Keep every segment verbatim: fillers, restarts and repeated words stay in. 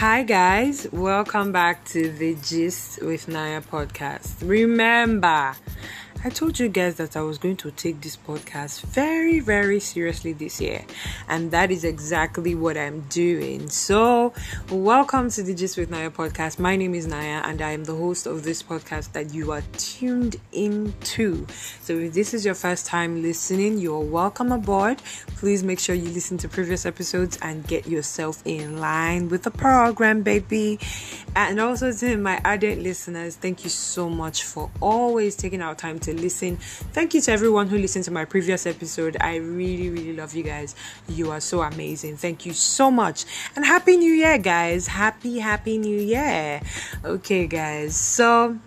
Hi guys, welcome back to the Gist with Naya podcast. Remember, I told you guys that I was going to take this podcast very, very seriously this year, and that is exactly what I'm doing. So, welcome to the Gist with Naya podcast. My name is Naya, and I am the host of this podcast that you are tuned into. So, if this is your first time listening, you're welcome aboard. Please make sure you listen to previous episodes and get yourself in line with the program, baby. And also to my ardent listeners, thank you so much for always taking our time to listen. Thank you to everyone who listened to my previous episode. I really, really love you guys. You are so amazing. Thank you so much. And Happy New Year, guys. Happy, Happy New Year. Okay, guys. So,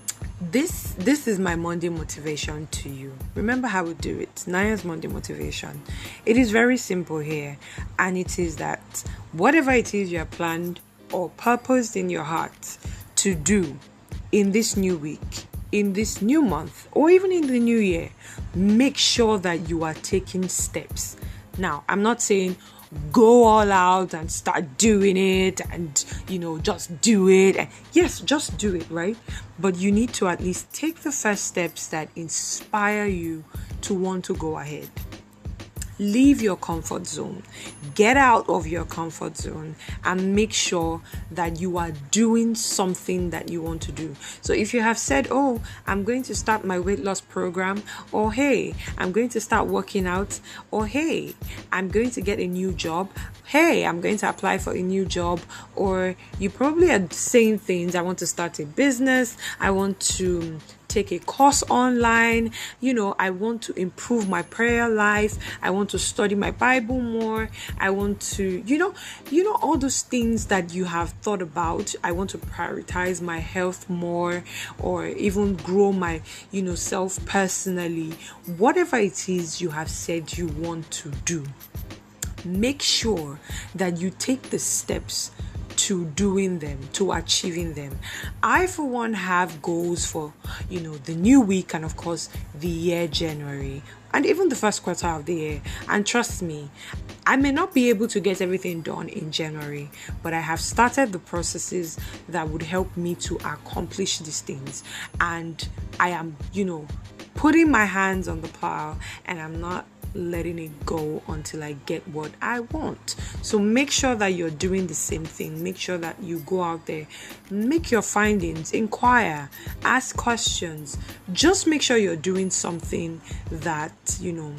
This this is my Monday motivation to you. Remember how we do it. Naya's Monday motivation. It is very simple here, and it is that whatever it is you have planned or purposed in your heart to do in this new week, in this new month, or even in the new year, make sure that you are taking steps. Now, I'm not saying go all out and start doing it and, you know, just do it. And yes, just do it, right? But you need to at least take the first steps that inspire you to want to go ahead. Leave your comfort zone. Get out of your comfort zone and make sure that you are doing something that you want to do. So if you have said, oh, I'm going to start my weight loss program, or hey, I'm going to start working out, or hey, I'm going to get a new job, hey, I'm going to apply for a new job, or you probably are saying things, I want to start a business, I want to take a course online, you know, I want to improve my prayer life, I want to study my Bible more, I want to, you know, you know, all those things that you have thought about. I want to prioritize my health more, or even grow my, you know, self personally. Whatever it is you have said you want to do, make sure that you take the steps to doing them, to achieving them. I, for one, have goals for, you know, the new week and, of course, the year January and even the first quarter of the year. And trust me, I may not be able to get everything done in January, but I have started the processes that would help me to accomplish these things. And I am, you know, putting my hands on the plow, and I'm not letting it go until I get what I want. So make sure that you're doing the same thing. Make sure that you go out there, make your findings, inquire, ask questions. Just make sure you're doing something that, you know,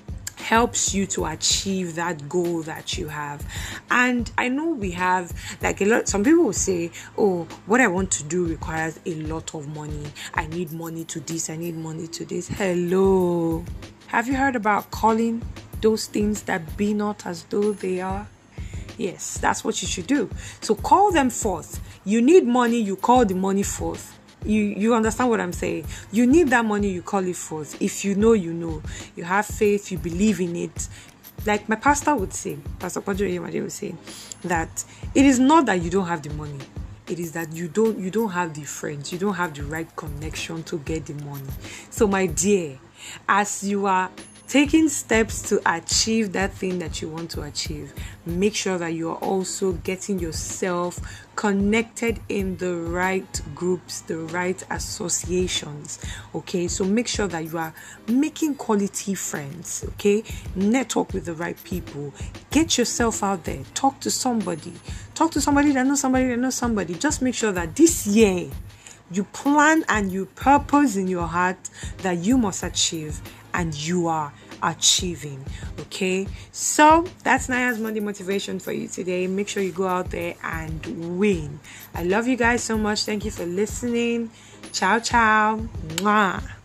helps you to achieve that goal that you have. And I know we have, like, a lot, some people will say, oh, what I want to do requires a lot of money. I need money to this, I need money to this. Hello. Have you heard about calling those things that be not as though they are? Yes, that's what you should do. So call them forth. You need money, you call the money forth. You you understand what I'm saying? You need that money, you call it forth. If you know, you know. You have faith, you believe in it. Like my pastor would say, Pastor Padre Yemade would say, that it is not that you don't have the money. It is that you don't you don't have the friends, you don't have the right connection to get the money. So my dear, as you are taking steps to achieve that thing that you want to achieve, make sure that you are also getting yourself connected in the right groups, the right associations. Okay, so make sure that you are making quality friends. Okay, network with the right people. Get yourself out there. Talk to somebody. Talk to somebody that knows somebody that knows somebody. Just make sure that this year you plan and you purpose in your heart that you must achieve, and you are achieving. Okay, so that's Naya's Monday motivation for you today. Make sure you go out there and win. I love you guys so much. Thank you for listening. Ciao, ciao. Mwah.